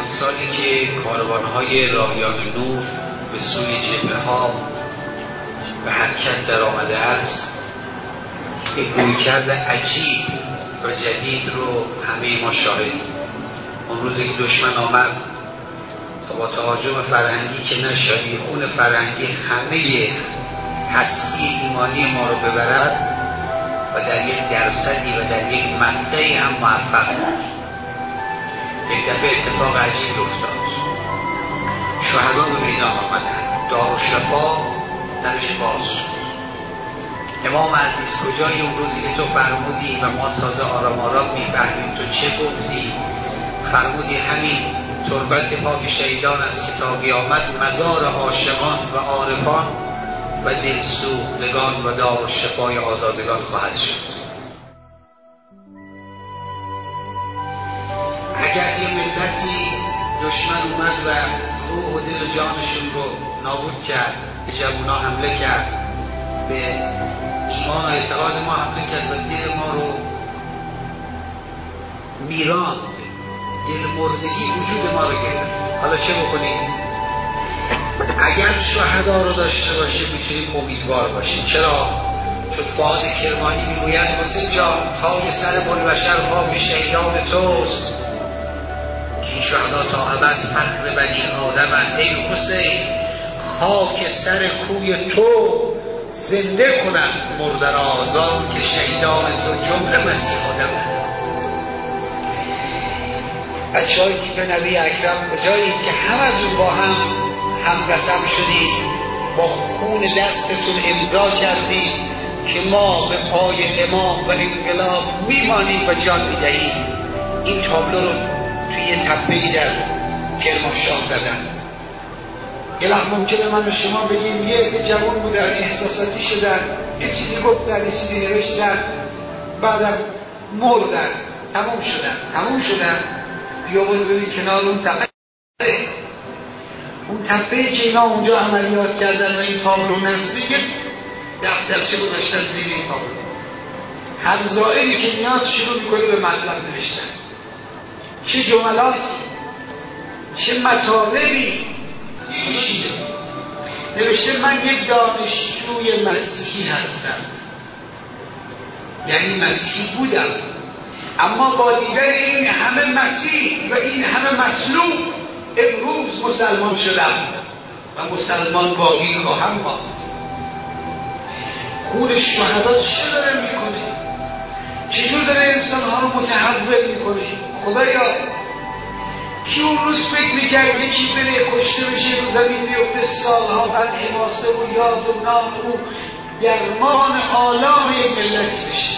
چند سالی که کاروانهای رایان نور به سوی جبهه‌ها به حرکت در آمده است، یک رویکرد عجیب و جدید رو همه ما شاهدیم. اون روزی که دشمن آمد تا با تهاجم فرهنگی که نه شبیخون فرهنگی همه هستی ایمانی ما رو ببرد و در یک درصدی و در یک مقطعی هم موفق بود. یک دفعه اتفاق عجیبی افتاد. شهدا به میدان آمدن، دارالشفا درش باز شد. امام عزیز کجایی اون روزی که تو فرمودی و ما تازه آرام آرام میفهمیم تو چه گفتی؟ فرمودی همین تربت پاک شهیدان است که تا قیامت مزار عاشقان و عارفان و دلسوختگان و دارالشفای آزادگان خواهد شد. اگر یه ملتی دشمن اومد و روح و دل و جانشون رو نابود کرد، به جوونا حمله کرد، به ایمان و اعتقاد ما حمله کرد و دل ما رو میراند، دل مردگی وجود ما رو گرفت، حالا چه بکنیم؟ اگر شهدا رو داشته باشیم میتونیم امیدوار باشیم. چرا؟ چون فؤاد کرمانی میگوید حسین جان تاج سر بوالبشر خاک شهیدان توست، که شهدا تا ابد فخر بنی آدمند. ای حسین خاک سر کوی تو زنده کنند مرده را، آزان که شهیدان تو جمله مسیح آدمند. بچه‌های تیپ نبی اکرم کجایید که همتون با هم قسم شدید، با خون دستتون امضا کردید که ما به پای امام و انقلاب میمانیم و جان میدهیم. این تابلو رو توی یه تپه‌ای در کرمانشاه زدن. یه لحظه ممکنه من به شما بگیم یه عده جوان بودن، احساساتی شدن، یه چیزی گفتن، یه چیزی نوشتن، بعدم مردن، تموم شدن. بیا برو ببین کنار اون تپه، اون تپه‌ای که اینا اونجا عملیات کردن و این تابلو نزدیک دفترچه گذاشتن زیر این تابلو. هر زائری که میاد شروع میکنه به مطلب نوشتن. چه جملاتی، چه مطالبی کشیده. نوشته من یک دانشجوی مسیحی هستم، یعنی مسیحی بودم، اما با دیدن این همه مسیح و این همه مصلوب امروز مسلمان شدم و مسلمان باقی خواهم ماند. خون شهدا چه داره میکنه؟ چجور داره انسانها رو متحول میکنه؟ خدایا کی اون روز فکر میکرد یکی بره کشته بشه رو زمین بیفته، سالها بعد حماسه و یاد و نام او درمان آلام یک ملتی بشه؟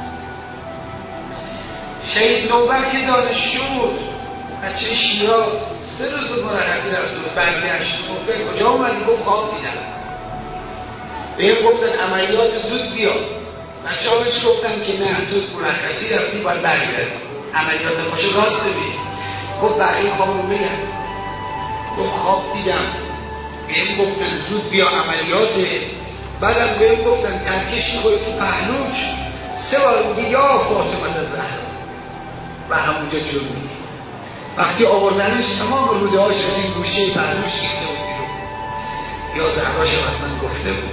شهید نوبت که دانشجو بود، بچه شیراز، 3 روز مرخصی رفت و برگشت. گفتن کجا اومدی؟ گفت خواب دیدم. بهم گفتن عملیات زود بیا. بچه ها بهش گفتن که نه زود مرخصی رفتی باید برگردی، عملیات پاشو راست ببین. گفت بقیه خواب رو بگم. گفت خواب دیدم، بهم گفتن زود بیا عملیاته، بعدم بهم گفتن ترکش می‌کنه تو پهلوش، 3 بار میگی یا فاطمه زهرا و همونجا جون میگی. وقتی آوردنش تمام روده‌هاش از این گوشه پهلوش ریخته بود بیرون. یا زهراش من گفته بود.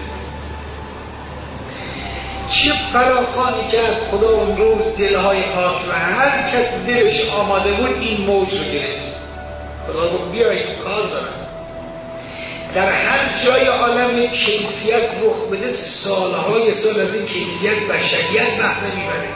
چه فراخانی کرد خدا اون روز دلهای پاک و هر کس دلش آماده بود این موج رو گرفت. خدا گفت بیایید کار دارم. در هر جای عالم یک کیفیت رخ بده، سالهای سال از این کیفیت بشریت بهره میبره.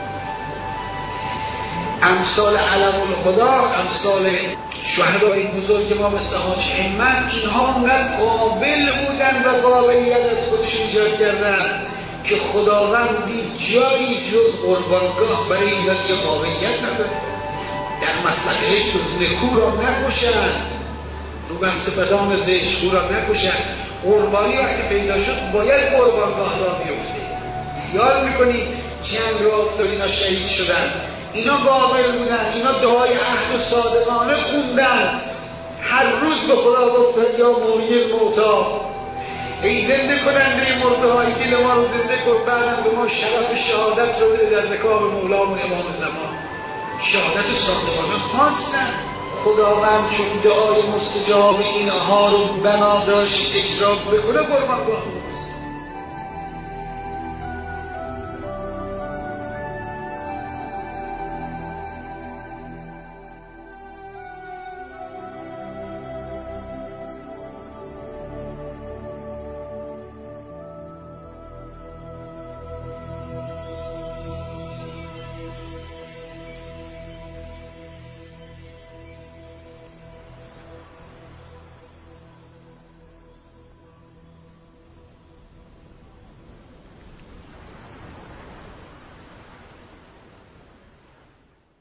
امثال علم الهدی، امثال شهدای بزرگ ما مثل حاج همت، اینها اونقدر قابل بودن و قابلیت از خودشون ایجاد کردن که خداوند دید جایی جز قربانگاه برای اینا که قابلیت نداره. در مسئله جز نکو را نکشن، رو بحث بدان زشت را نکشن. قربانی وقتی پیدا شد باید قربانگاه را بیفته. یاد میکنی جنگ را افتاد، اینا شهید شدن، اینا قابل بودن، اینا دعای عهد و صادقانه خوندن، هر روز به خدا گفتن یا محیی الموتی، ای زنده کننده مرده های دل ما رو زنده کن، بعدم به ما شرف شهادت رو بده در رکاب مولامون امام زمان. شهادت صادقانه خواستن، خداوند چون دعای مستجاب اینها رو بنا داشت اجرا بکنه قربانگاه